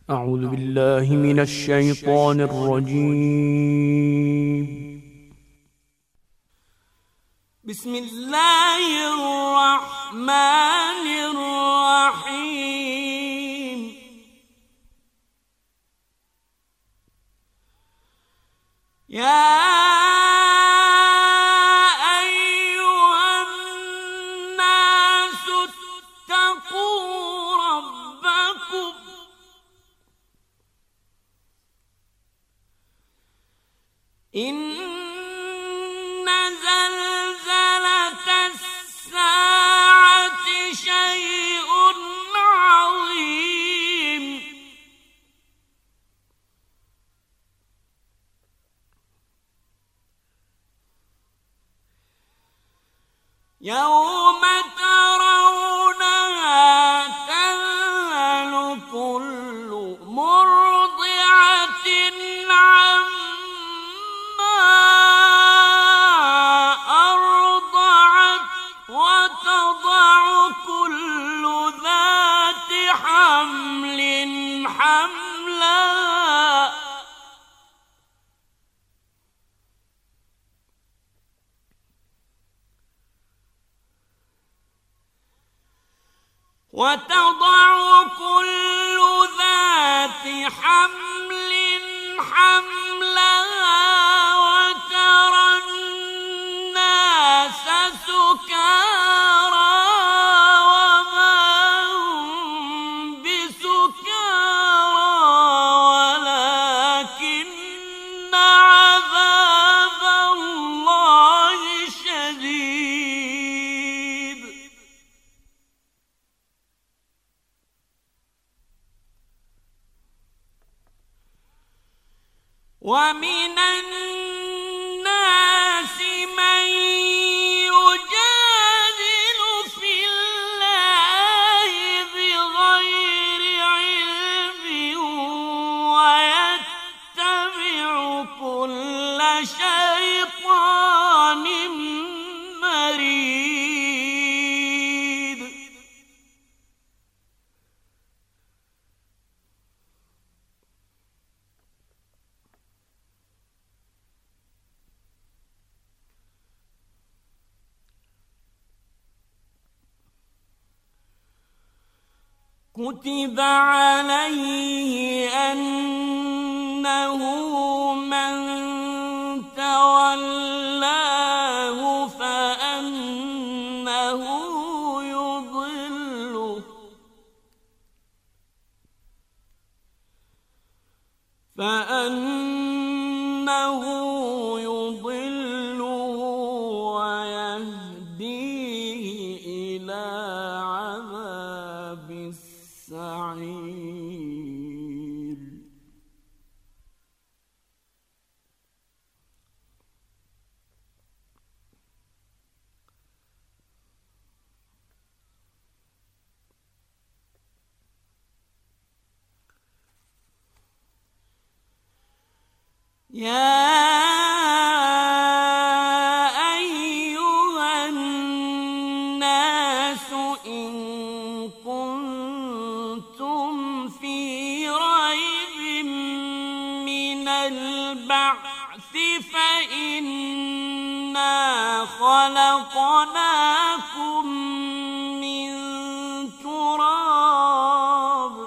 أعوذ بالله من الشيطان الرجيم. بسم الله الرحمن الرحيم. يا إن زلزلة الساعة شيء عظيم. يوم ترونها تذهل كل مرضعة وتضع كل ذات حمل حملها وترى الناس سكارى وما هم بسكارى ولكن عذاب الله شديد. ومن الناس من يجادل في الله بغير علم ويتبع كل شيطان مريد. كتب عليه أنه من تولاه فأنه يضله ويهديه إلى عذاب السعير. يا أيها الناس إن كنتم في ريب من البعث فإنا خلقناكم من تراب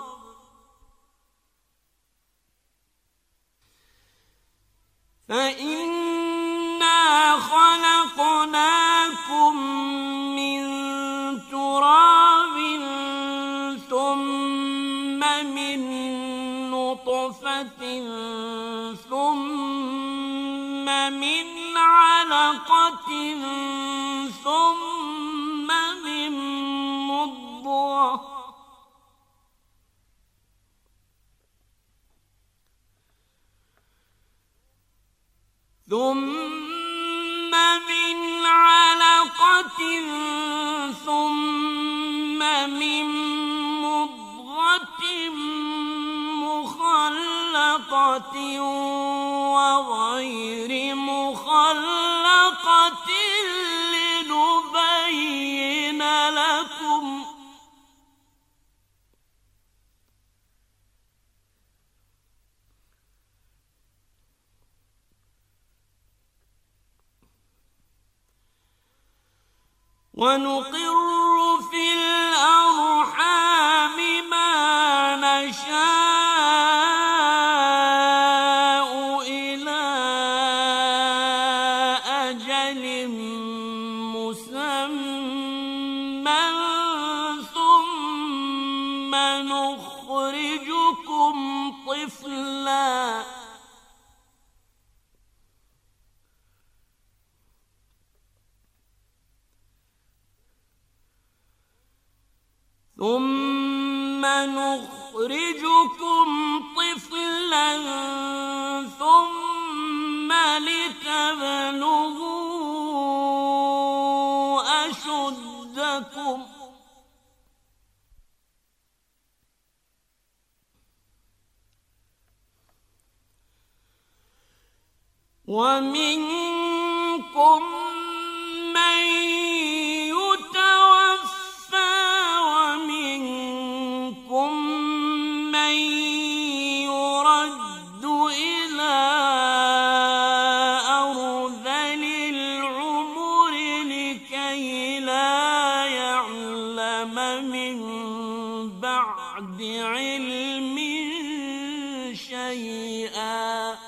ثم من نطفة ثم من علقة ثم من مضغة ثم من علقة ثم من مضغة مخلقة وغير مخلقة لنبين لكم ونقر في الأرحام ما نشاء إلى أجل مسمى ثم نخرجكم طفلا ثم لتبلغوا أشدكم ومنكم من يتوفى ومنكم من يرد إلى أرذل العمر لكي لا يعلم من بعد علم شيئا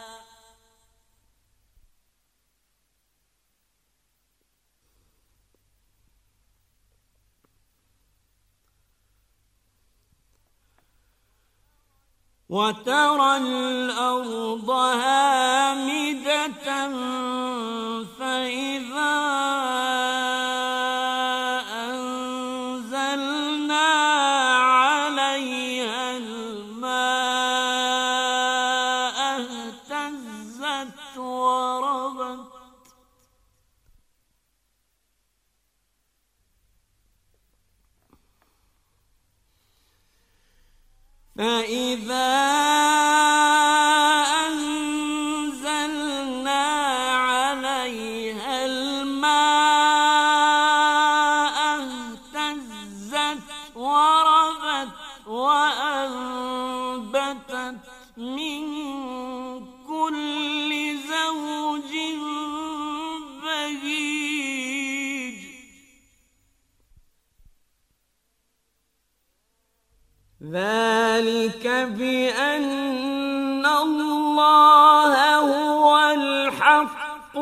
وترى الأرض هامدة فإذا أنزلنا عليها الماء اهتزت وربت فإذا أنزلنا عليها الماء اهتزت وربت وأنبتت من كل زوج بهيج ذلك بأن الله هو الحق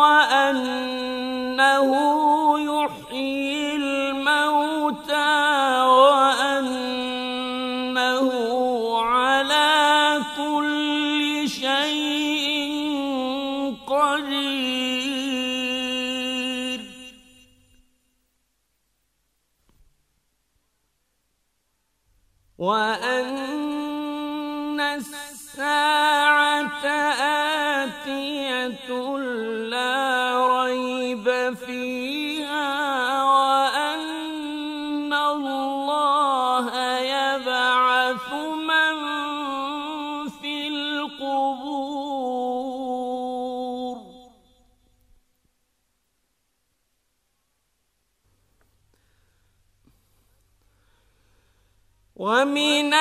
وأنه يحيي الموتى وأنه على كل شيء قدير وأن الساعة آتية لا ريب فيها وأن الله يبعث من في القبور ومن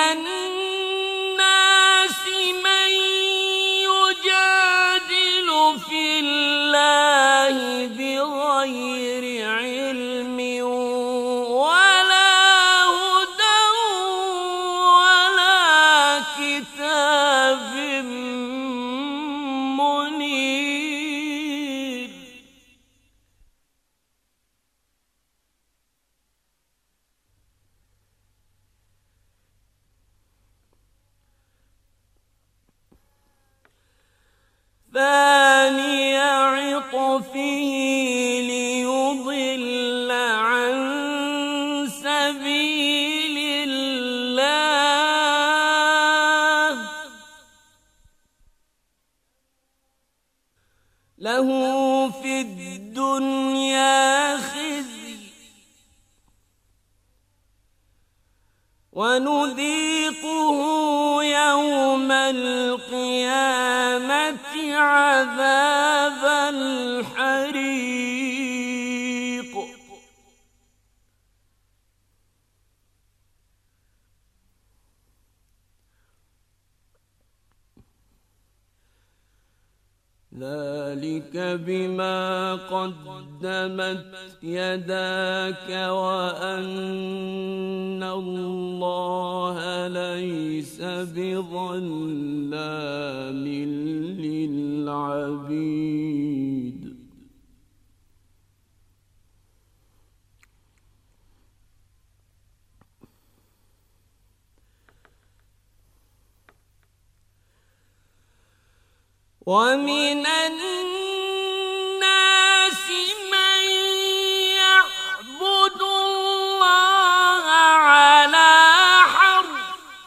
الناس من يجادل في الله بغير علم ولا هدى ولا كتاب منير ثاني عطفه ليضل عن سبيل الله له في الدنيا خزي ونذيقه يوم القيامة عذاب الحريق ذلك بما قدمت يداك وأن الله ليس بظلام للعبيد. ومن الناس من يعبد الله على حرف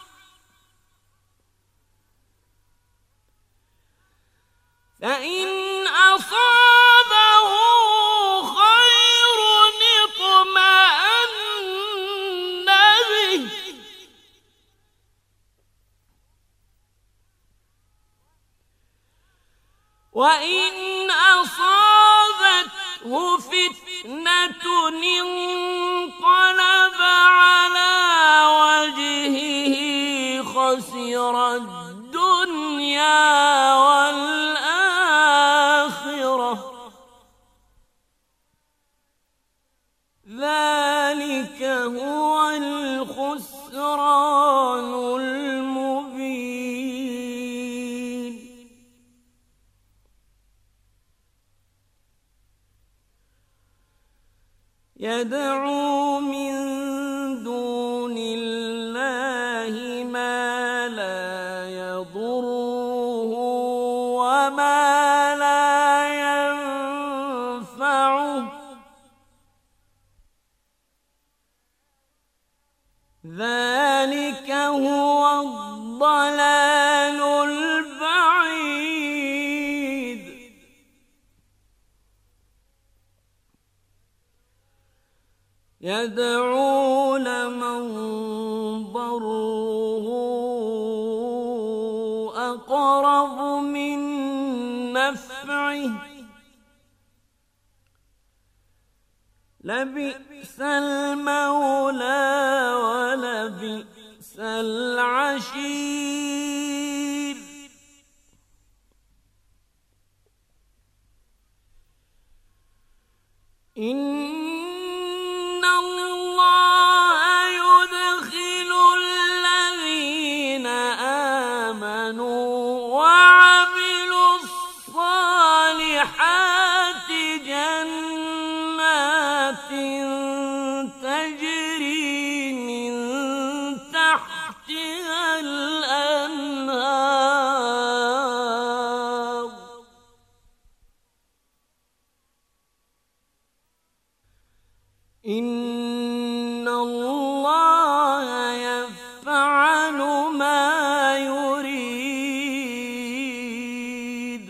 فإن أصابه خير اطمأن به وإن أصابته فتنة انقلب على وجهه خسر الدنيا والآخرة ذلك هو الخسران المبين. يدعو من دون الله ما لا يضره وما لا ينفعه ذلك هو الضلال البعيد. يدعو لمن ضره أقرب من نفعه لبئس المولى ولبئس العشير. إن الله يدخل الذين آمنوا وعملوا الصالحات جنات تجري من تحتها الأنهار إن الله يفعل ما يريد.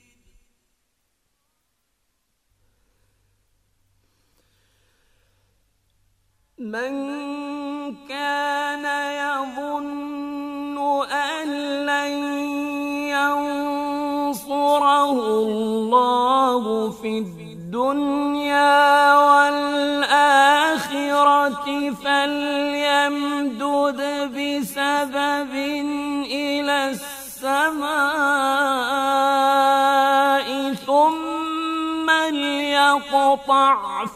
من كان يظن أن لن ينصره الله في الدنيا والآخرة فليمدد بسبب إلى السماء ثم ليقطع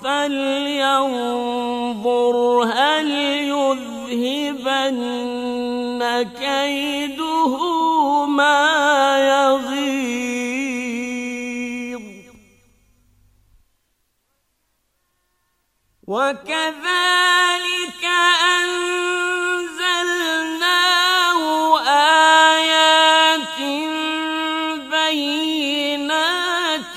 فلينظر هل يذهبن كيده ما يغيظ. وكذلك أنزلناه آيات بينات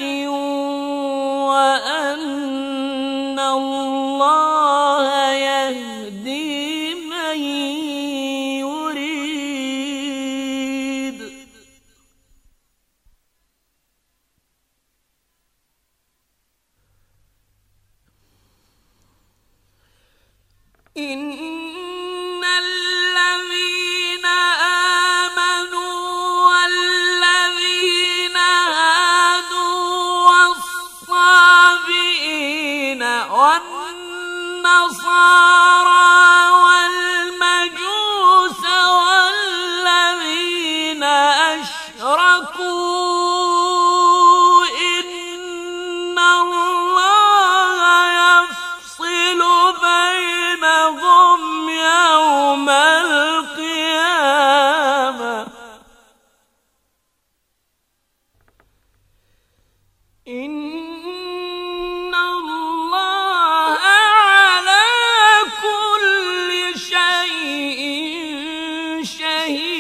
وأن الله يهدي من يريد. إن الذين آمنوا والذين هادوا والصابئين والنصارى والمجوس والذين أشركوا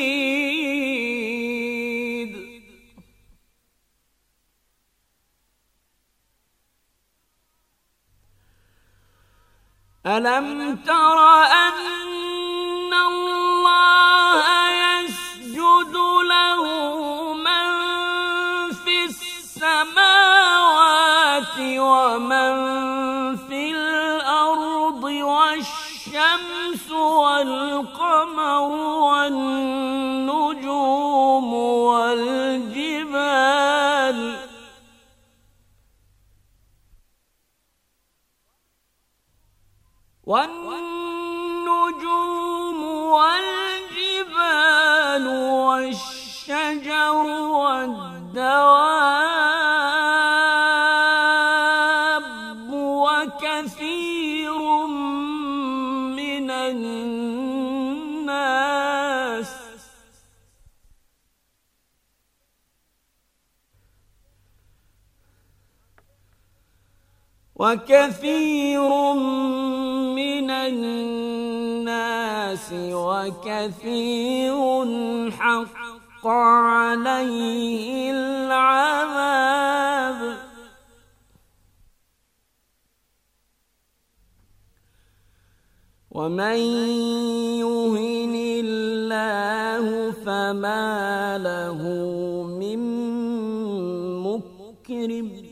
ألم تر أن الله يسجد له من في السماوات ومن في الأرض والشمس والقمر والنجوم والجبال والشجر والدواب وكثير من الناس وكثير حق عليه العذاب ومن يهن الله فما له من مكرم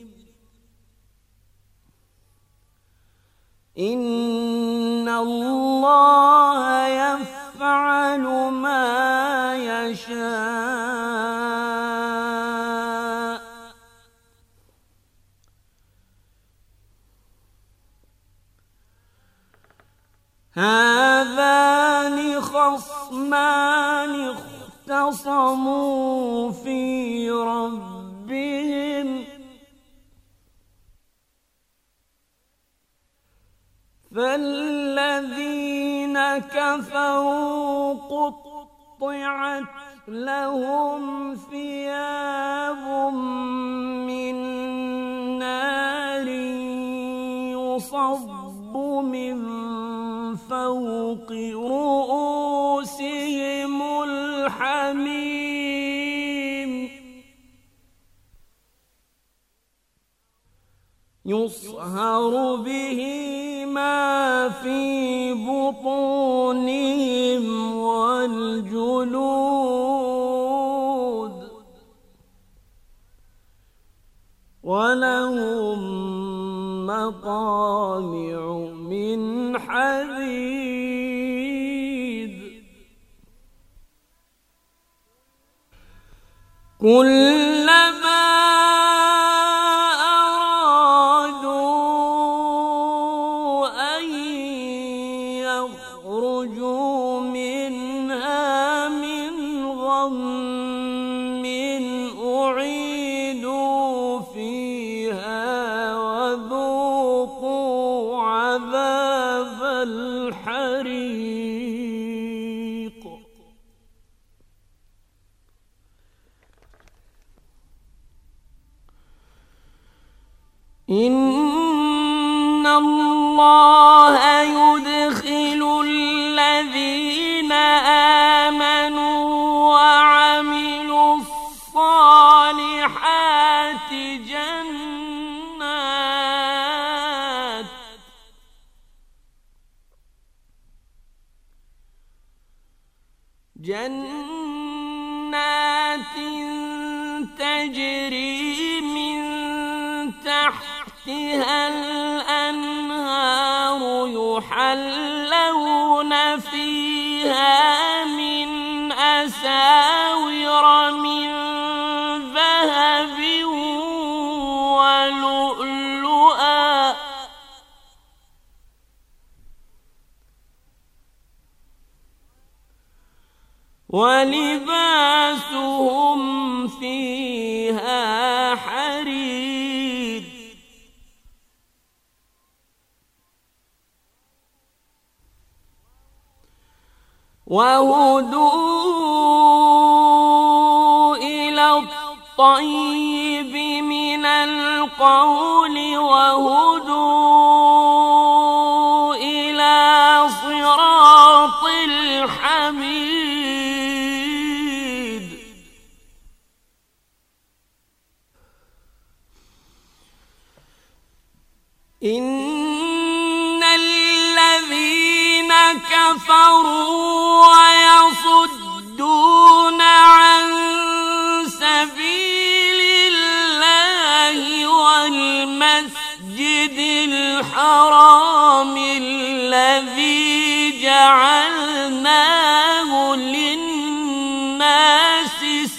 إن الله يفعل ما يشاء هذان خصمان اختصموا في ربهم فالذين كفروا قطعت لهم ثياب من نار يصب من فوق رؤوسهم الحميم يصهر به ما في بطونهم والجلود ولهم مقامع من حديد كلما إن الله يدخل الذين آمنوا وعملوا الصالحات جنات تجري من تحتها الأنهار يحلون فيها من أساور من ذهب ولؤلؤا ولباسهم فيها حرير وهدوا إلى الطيب من القول وهدوا إلى صراط الحميد إن الذين كفروا ويصدون عن سبيل الله والمسجد الحرام الذي جعلناه للناس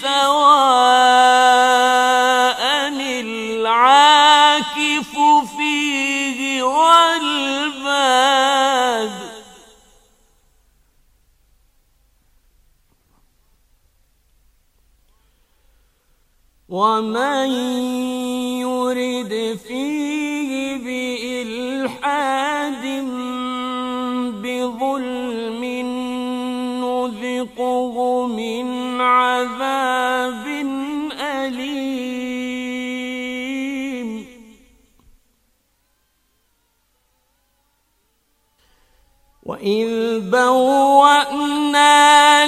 سواء العاكف فيه والباد ومن يرد فيه بإلحاد بظلم نذقه من عذاب أليم وإذ بوأنا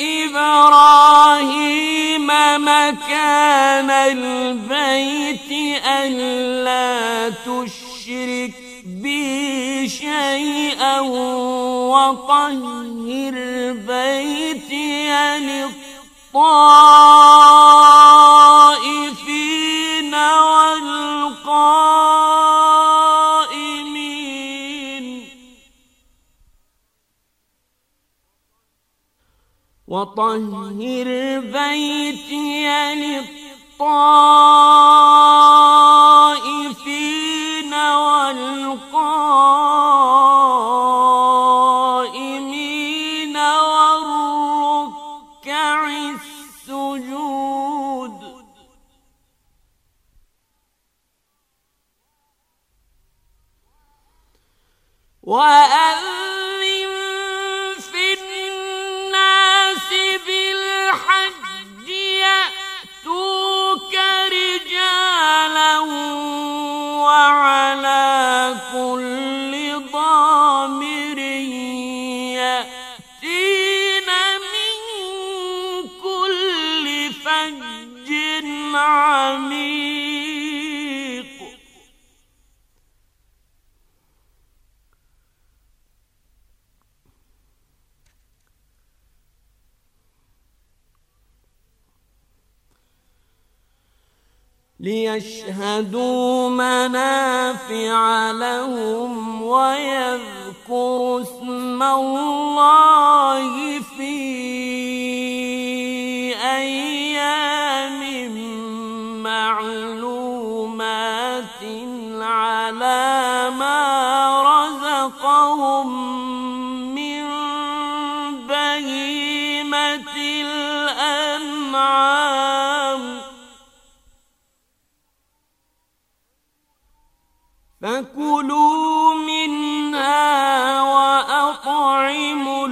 لإبراهيم مكان البيت ألا تشرك بي شيئا وطهر بيتي للطائفين والقائمين والقائمين والركع السجود وأذن في الناس بالحج يأتوك رجالا وعلى كل ضامر يأتين من كل فج عميق ليشهدوا منافع لهم ويذكروا اسم الله في أيام معلومات على ما رزقهم من بهيمة الأنعام فكلوا منها وأطعموا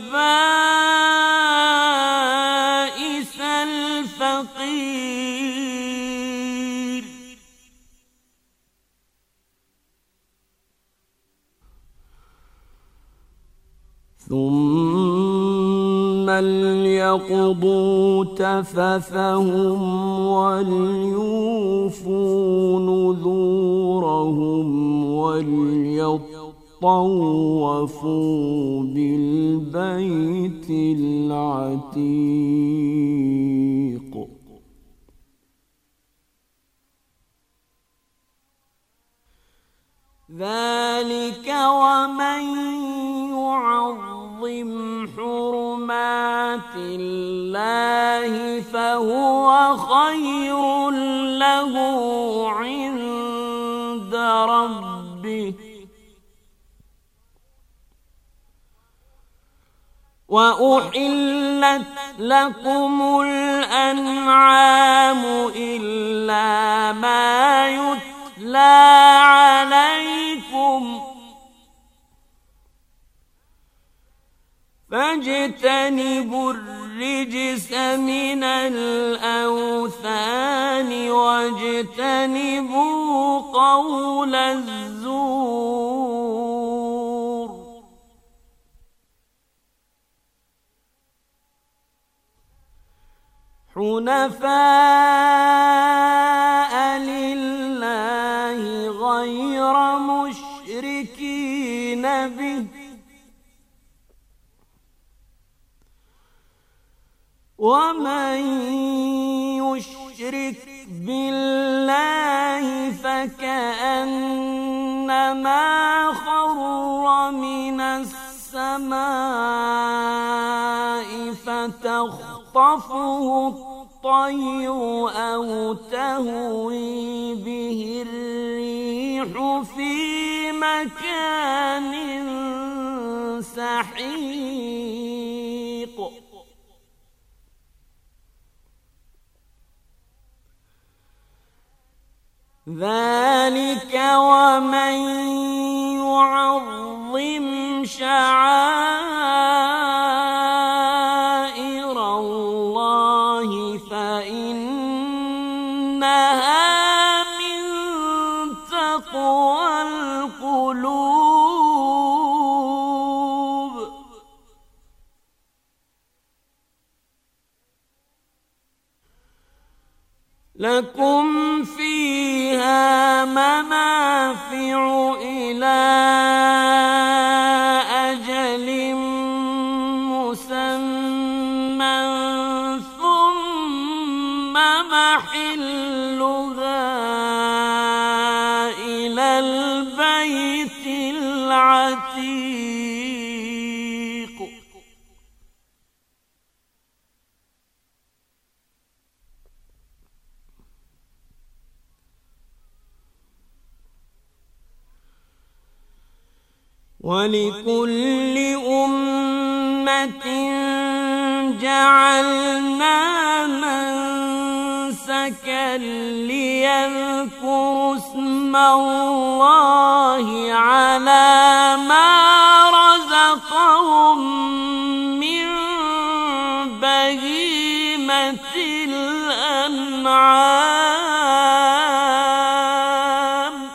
البائس الفقير ثم ليقضوا تفثهم وليوفوا نذورهم وليطوفوا بالبيت العتيق ذلك ومن يعظم حرمات الله فهو خير له عند ربه وأحلت لكم الأنعام إلا ما يتلى عليكم فاجتنبوا الرجس من الأوثان واجتنبوا قول الزور حنفاء لله غير ومن يشرك بالله فكأنما خر من السماء فتخطفه الطير أو تهوي به الريح في مكان سحيق ذلك ومن يعظم شعائر الله فإنها من تقوى القلوب لكم فيها منافع إلى أجل مسمى ثم محلها إلى البيت العتيق ولكل أمة جعلنا منسكا ليذكروا اسم الله على ما رزقهم من بهيمة الأنعام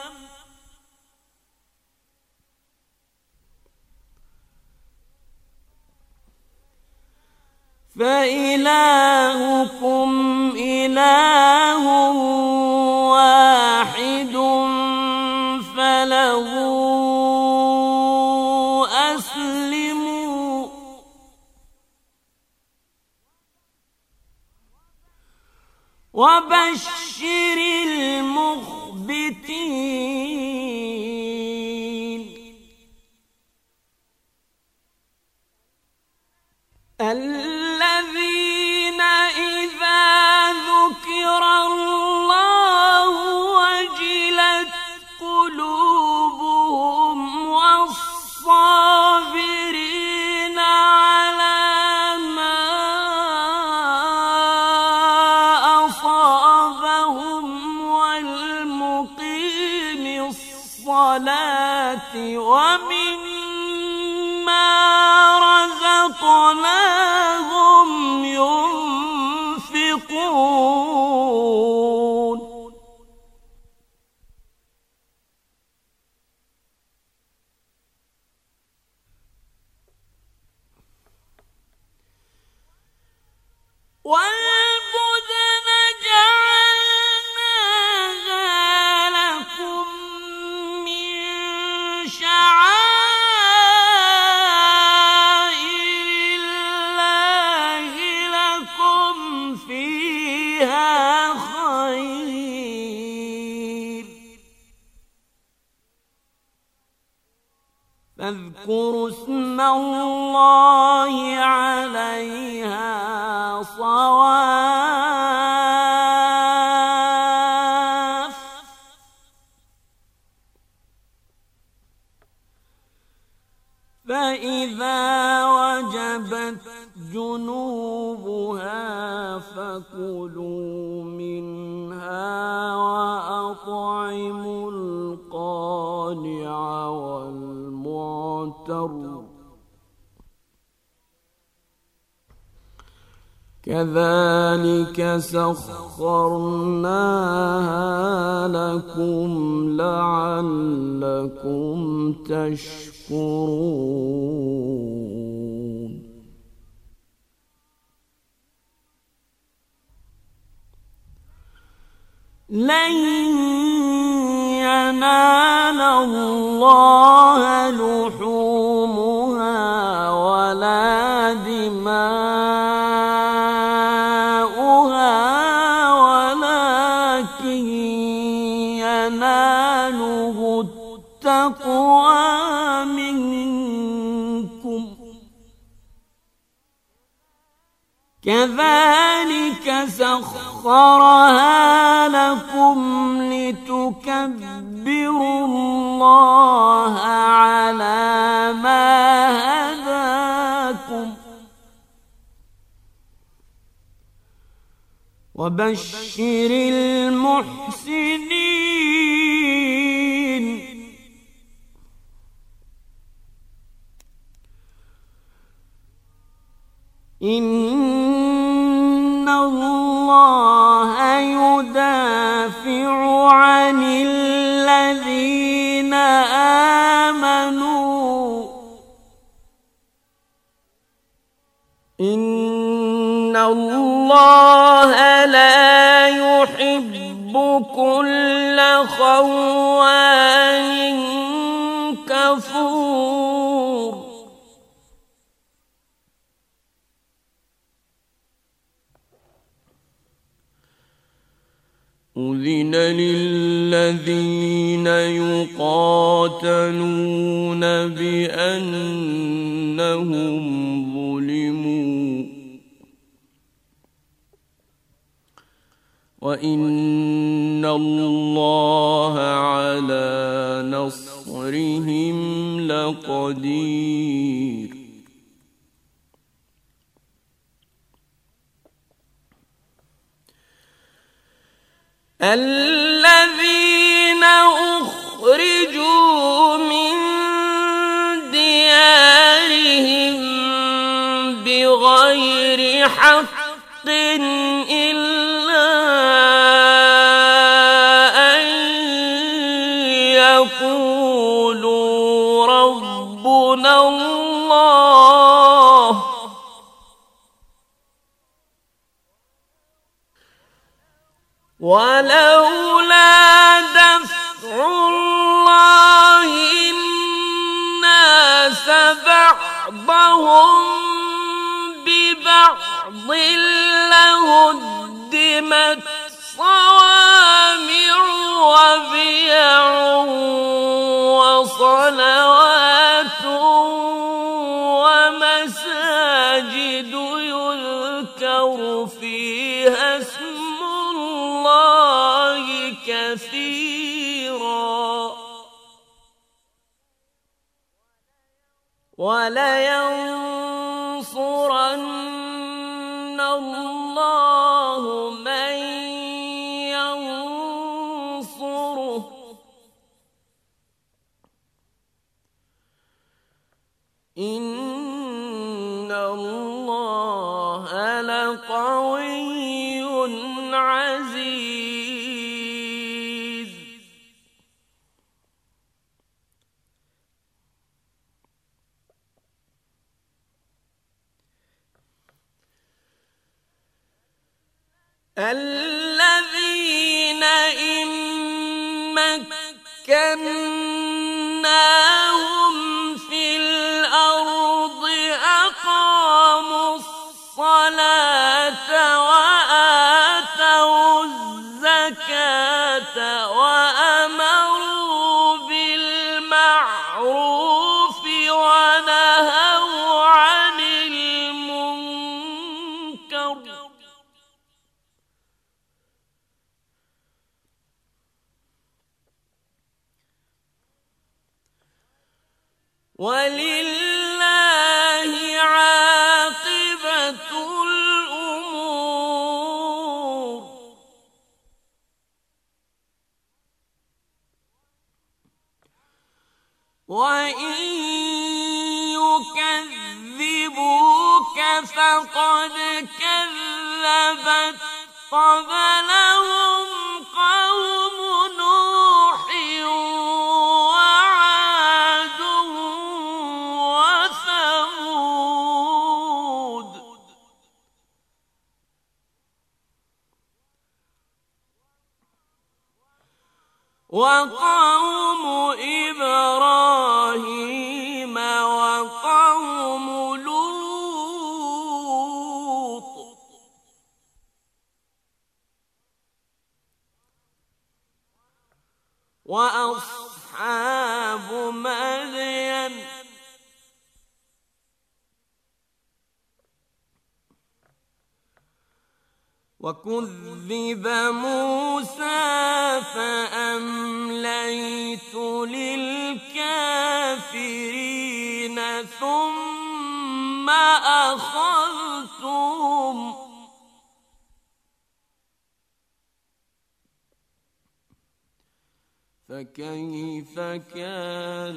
فإلهكم إله واحد فله أسلموا وبشر المخبتين الذين إذا ذكر الله وجلت قلوبهم والصابرين على ما أصابهم والمقيم الصلاة ومما رزقناهم ينفقون والبدن جعلناها لكم من شعائر الله لكم فيها خير فاذكروا اسم الله عليها صواف فإذا وجبت جنوبها فكلوا منها وأطعموا القانع والمعتر كذلك سخرناها لكم لعلكم تشكرون لن ينال الله لحومها ولا دماؤها كذلك سخرها لكم لتكبروا الله على ما هداكم وبشر المحسنين. إن الله يدافع عن الذين آمنوا إن الله لا يحب كل خوان كفور. أذن للذين يقاتلون بأنهم ظلموا وإن الله على نصرهم لقدير. الذين أخرجوا من ديارهم بغير حق إلا أن يقولوا ربنا الله ولولا دفع الله الناس بعضهم ببعض لهدمت صوامع وبيع وصلوات ومساجد يذكر فيها اسم الله كثيرا ولينصرن الله من ينصره إن الله لقوي عزيز. الذين إن مكناهم في الأرض أقاموا الصلاة وآتوا الزكاة وأمروا بالمعروف ونهوا عن المنكر ولله عاقبة الأمور. وإن يكذبوك فقد كذبت قبلهم قوم نوح وعاد وثمود وقوم إبراهيم وقوم لوط وأصحاب مدين وكذب موسى فأمليت للكافرين ثم أخذتهم فكيف كان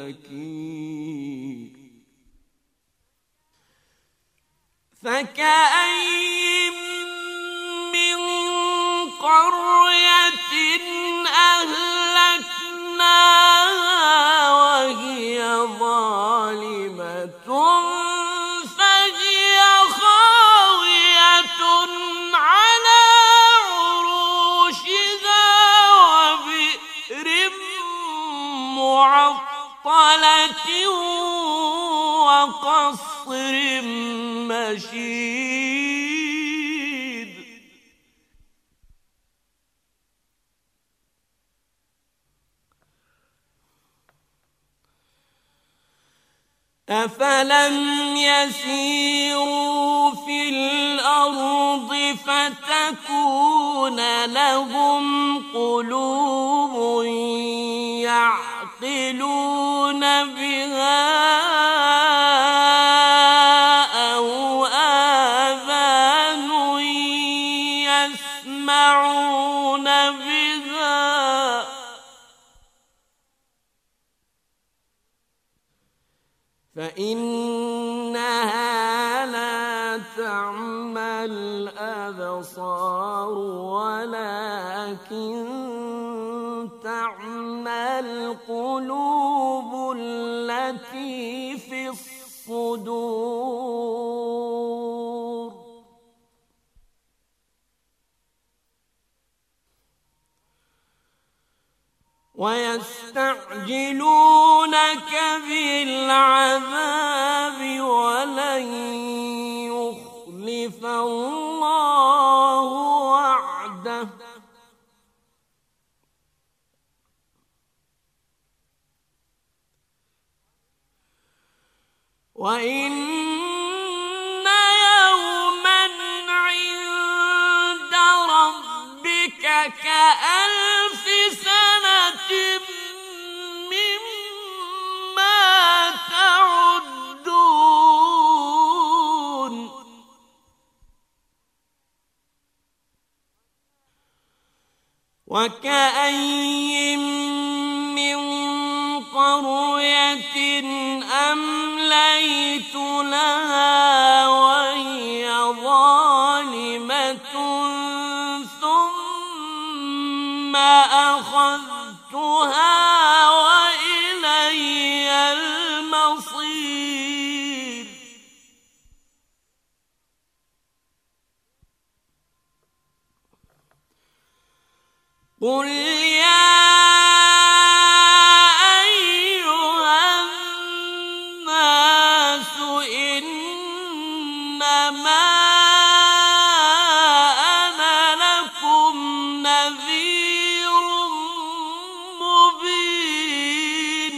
نكير فكأين من قرية أهلكناها وهي ظالمة فهي خاوية على عروشها وبئر معطلة وقصر مشيد أفلم يسيروا في الأرض فتكون لهم قلوب يعقلون بها أو آذان يسمعون بها فإنها لا تعمى الأبصار ولكن تعمى القلوب التي في الصدور ويستعجلونك بالعذاب ولن يخلف الله وعده وإن يوما عند ربك كألف سنة مما تعدون وكأين من قرية أمليت لها وهي ظالمة ثم أخذتها وإلي المصير قل يا أيها الناس إنما أنا لكم نذير مبين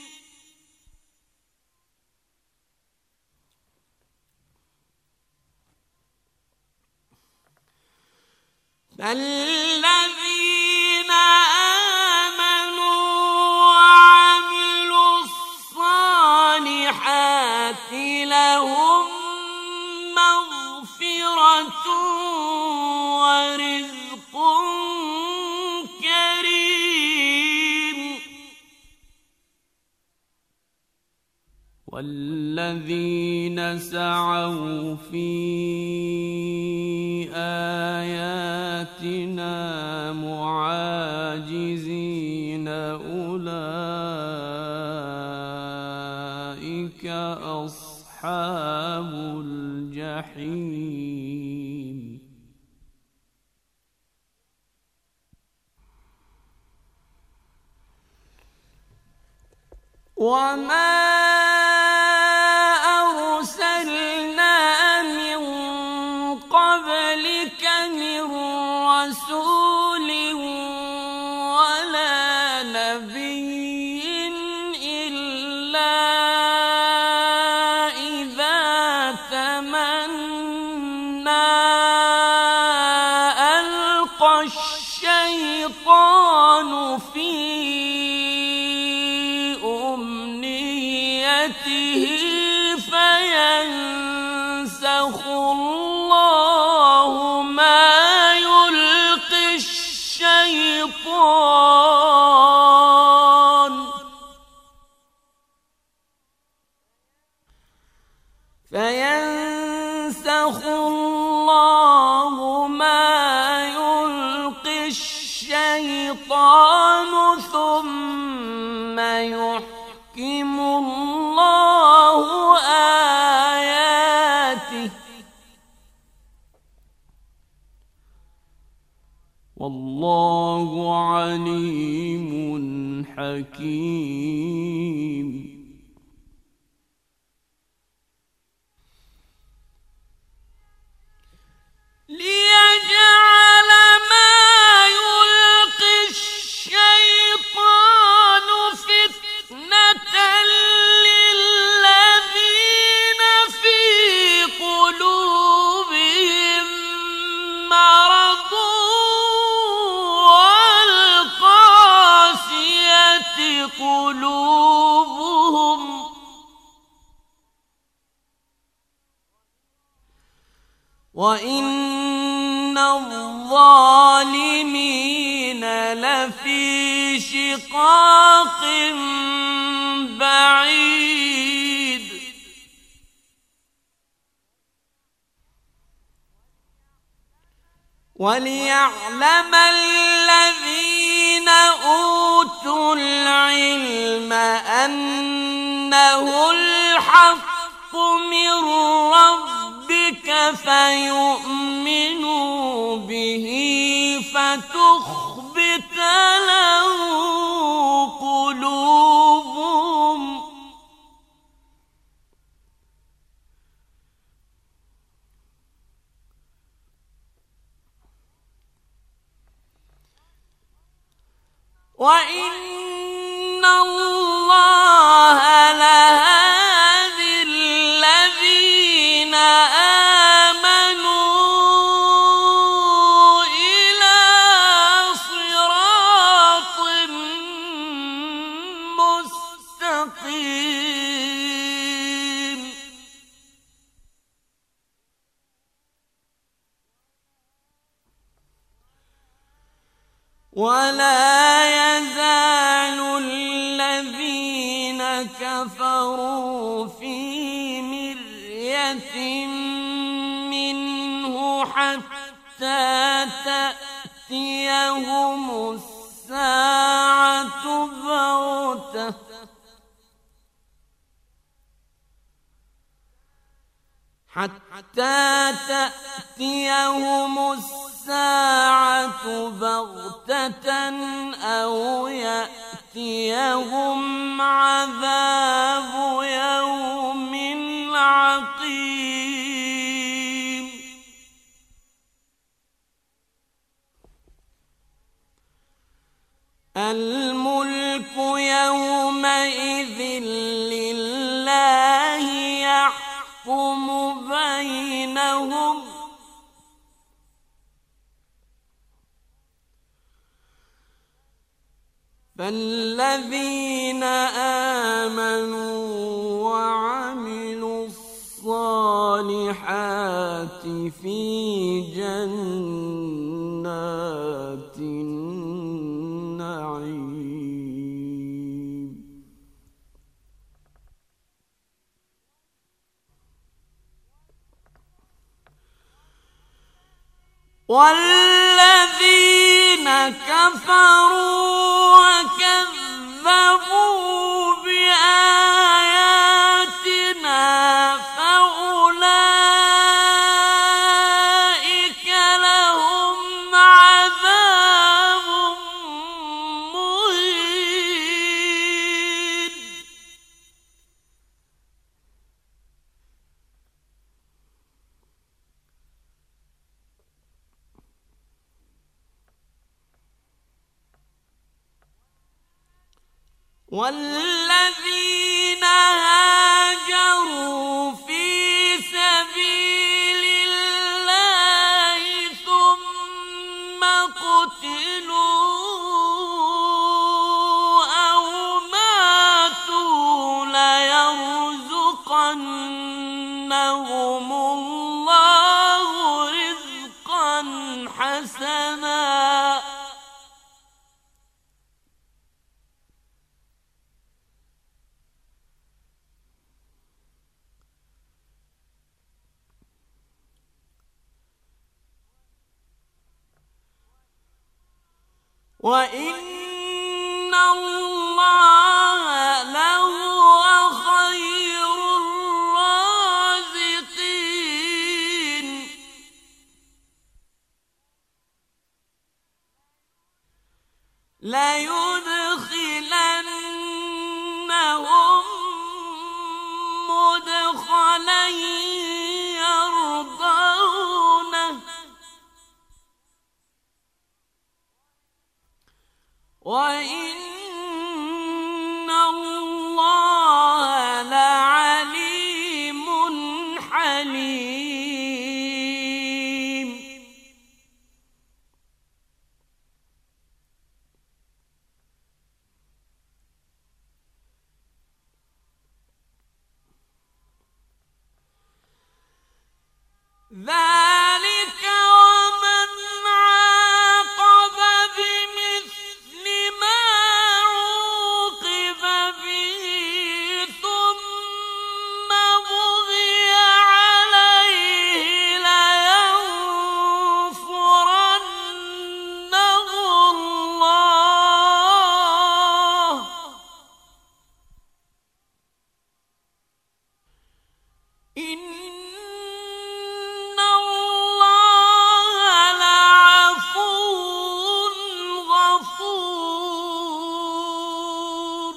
فالذين آمنوا وعملوا الصالحات لهم مغفرة ورزق كريم والذين سعوا في آياتنا معاجزين أولئك أصحاب الجحيم وما أرسلنا من قبلك من رسول ولا نبي إلا إذا تمنى الشيطان في أمنيته فينسخ الله ما يلقي الشيطان ثم يحكم الله آياته والله عليم حكيم. ليجعل ما يلقي الشيطان فتنة للذين في قلوبهم مرض والقاسية قلوبهم وإن الظالمين لفي شقاق بعيد. وليعلم الذين أوتوا العلم أنه الحق من ربك فيؤمنوا به فتخبت له قلوبهم وإن الله لهادي الذين آمنوا إلى صراط مستقيم. ولا يزال الذين كفروا في مرية منه حتى تأتيهم الساعة بغتة أو يأتيهم عذاب يوم عقيم. الملك يومئذ لله يحكم بينهم فالذين آمنوا وعملوا الصالحات في جنات النعيم. والذين كفروا وكذبوا بآياتنا فأولئك لهم عذاب مهين. والذين هاجروا في سبيل الله ثم حسنا وإن الله لهو خير الرازقين ليدخلنهم مدخلا يرضونه وإن الله لعليم حليم ذلك ومن عاقب بمثل ما عوقب به ثم بغي عليه لينصرنه الله إن الله لعفو غفور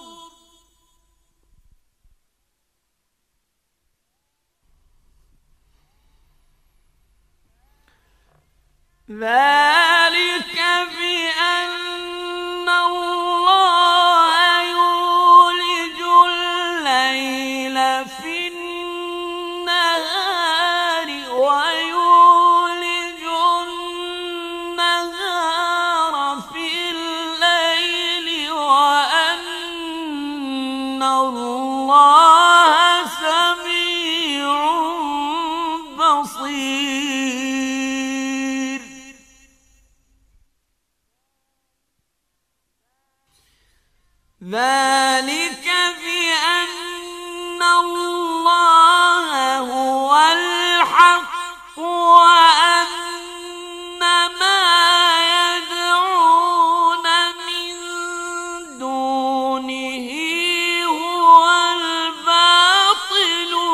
ذلك بأن الله يولج الليل في النهار ويولج النهار في الليل وأن الله سميع بصير ذلك بأن الله هو الحق وأن ما يدعون من دونه هو الباطل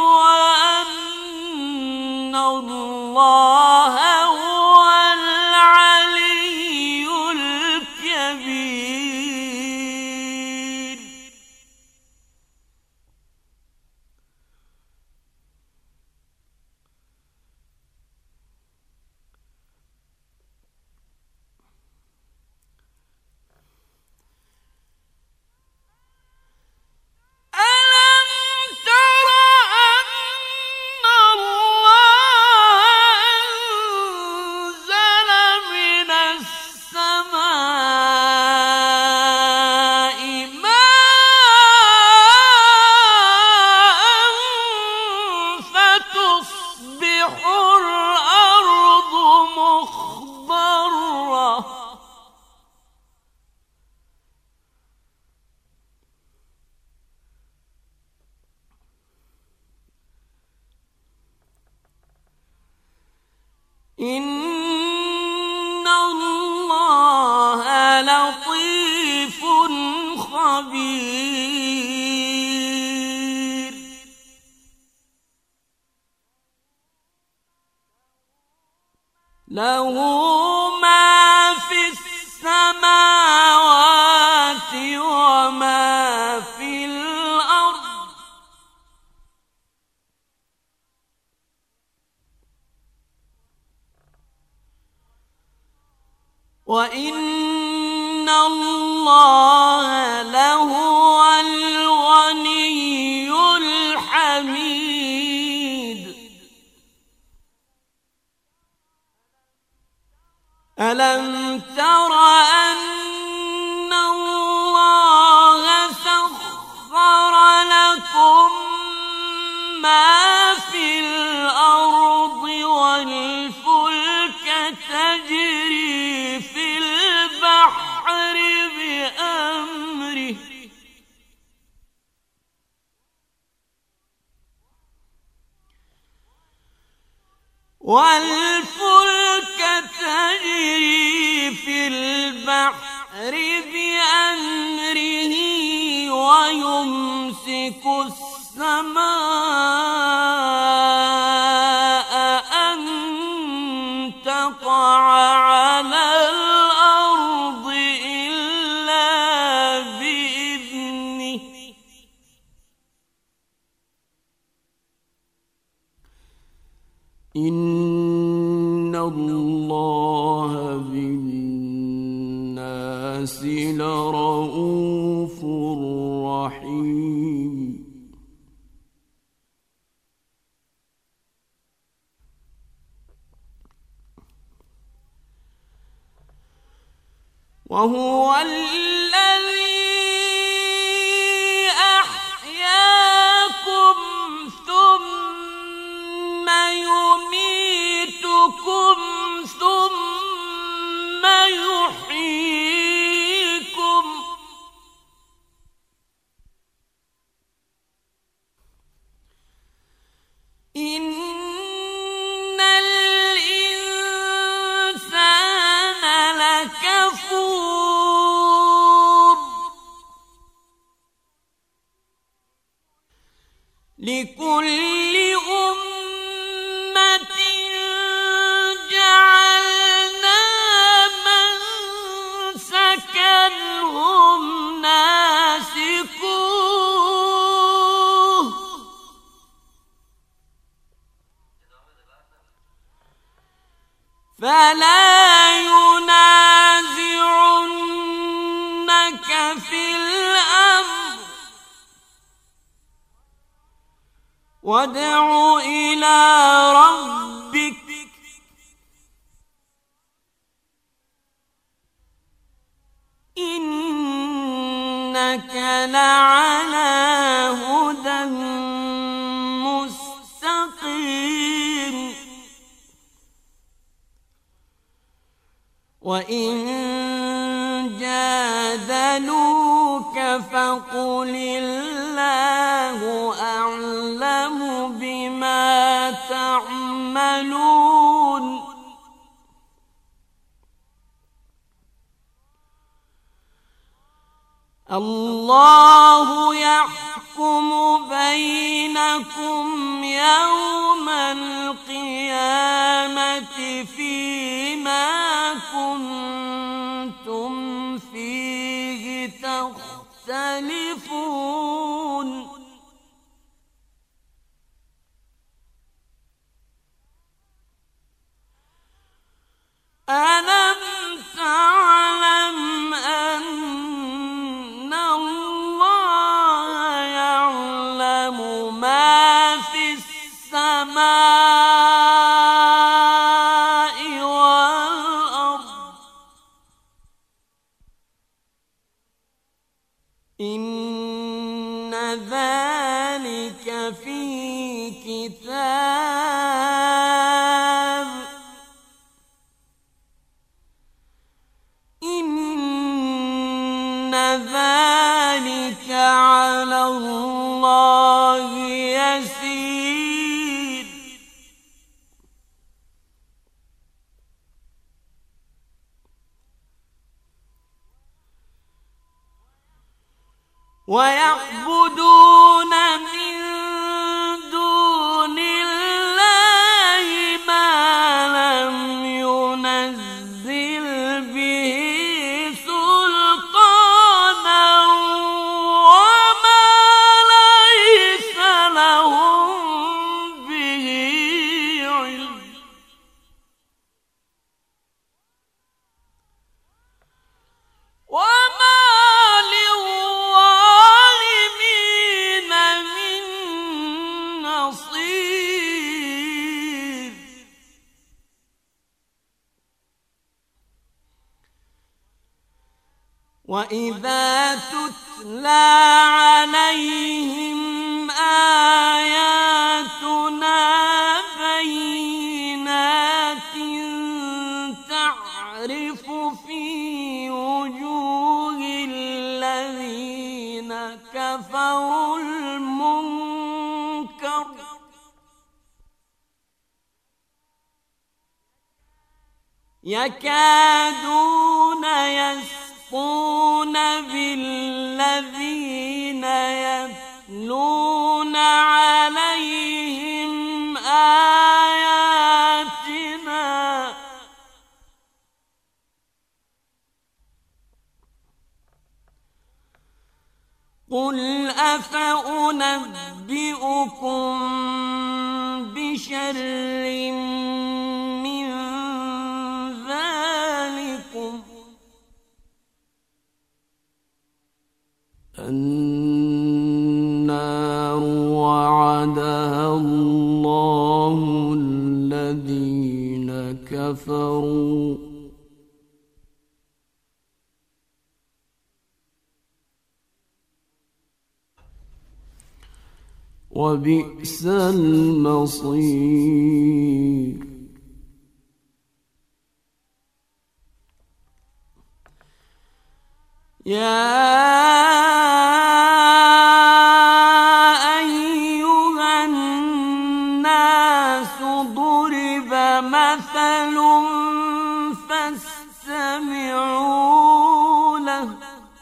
وأن الله هو العلي الكبير ألم تر أن الله أنزل من السماء ماء فتصبح الأرض مخضرة إن الله لطيف خبير له ما في السماوات وما في الأرض وإن الله لهو الغني الحميد ألم تر أن الله سخر لكم ما في الأرض والفلك تجري والفلك تجري في البحر بأمره ويمسك السماء أن تقع على الأرض إلا بإذنه إن الله بالناس لرءوف رحيم وهو الذي أحياكم ثم يميتكم ثم يحييكم إن الإنسان لكفور لكل أمة جعلنا منسكا هم ناسكوه فلا ينازعنك في الأمر وادع إلى ربك إنك لعلى هدى مستقيم وإن جادلوك فقل الله أعلم بما تعملون الله يحكم بينكم يوم القيامة فيما كنتم فيه تختلفون ألم تعلم أن الله يعلم ما في السماء والأرض إن ذلك في كتاب إن ذلك على الله يسير ويعبدون من دون الله ما لم ينزل به سلطانا وما ليس لهم به علم وما للظالمين من نصير وإذا تتلى عليهم آياتنا بينات تعرف في وجوه الذين كفروا المنكر يكادون يسطون بالذين يتلون عليهم آياتنا قل أفأنبئكم بشر من ذلكم النار وعدها الله الذين كفروا وبئس المصير يا أيها الناس ضرب مثل فاستمعوا له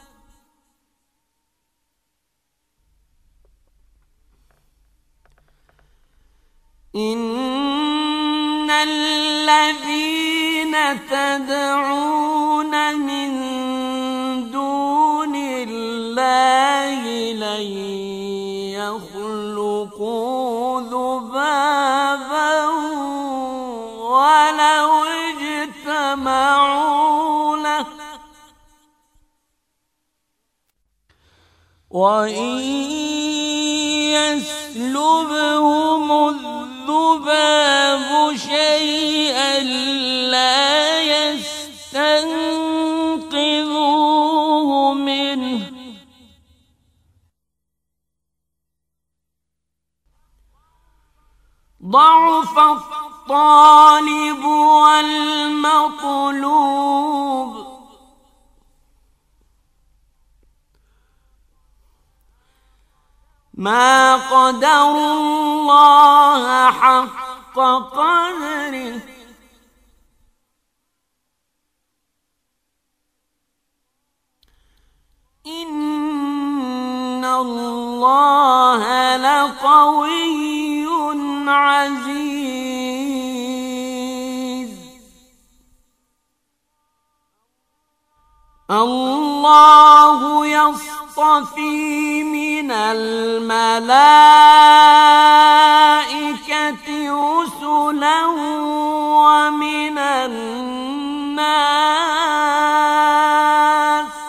إن الذين تدعون من دون الله لن يخلقوا ذبابا ولو اجتمعوا له وإن يسلبهم الذباب شيئا لا يستنقذوه منه ضعف الطالب والمطلوب ما قدروا الله حق قدره إن الله لقوي عزيز الله يصطفي من الملائكة رسلا ومن الناس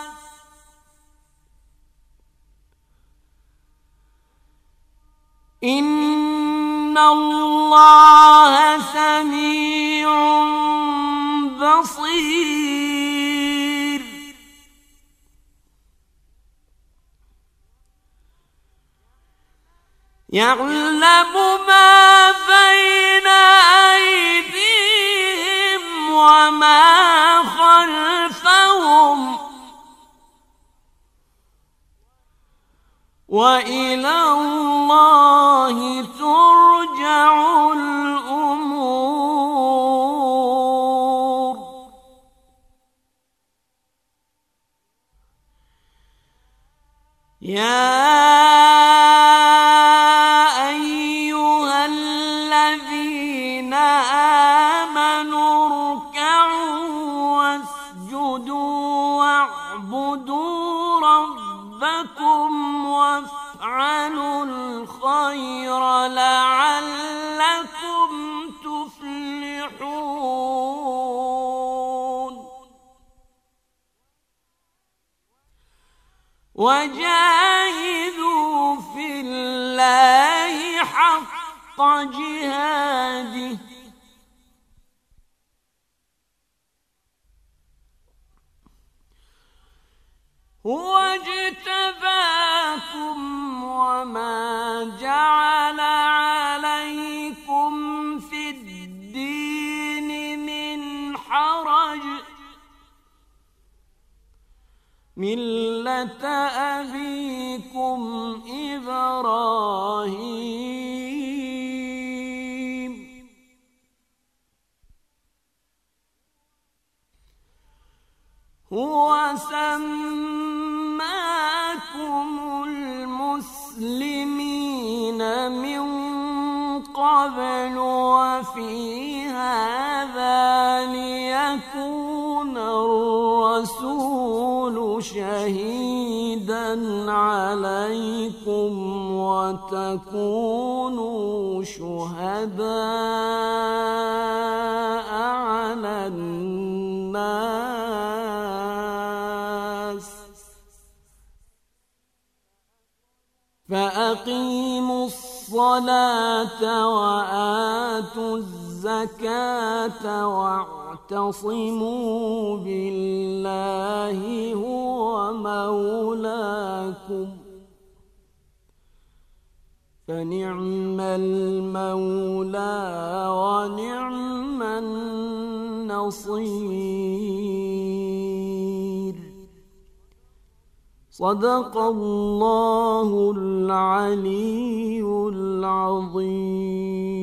إن الله سميع بصير يعلم ما بين أيديهم وما خلفهم وإلى الله ترجع الأمور يا أيها الذين آمنوا اركعوا واسجدوا واعبدوا ربكم وافعلوا الخير لعلكم تفلحون وجاهدوا في الله حق جهاده هو اجتباكم وما جعل عليكم في الدين من حرج ملة أبيكم إبراهيم هو سماكم المسلمين من قبل وفي هذا ليكون الرسول شهيدا عليكم وتكونوا شهداء على الناس فأقيموا الصلاة وآتوا الزكاة واعتصموا بالله هو مولاكم فنعم المولى ونعم النصير. صدق الله العلي العظيم.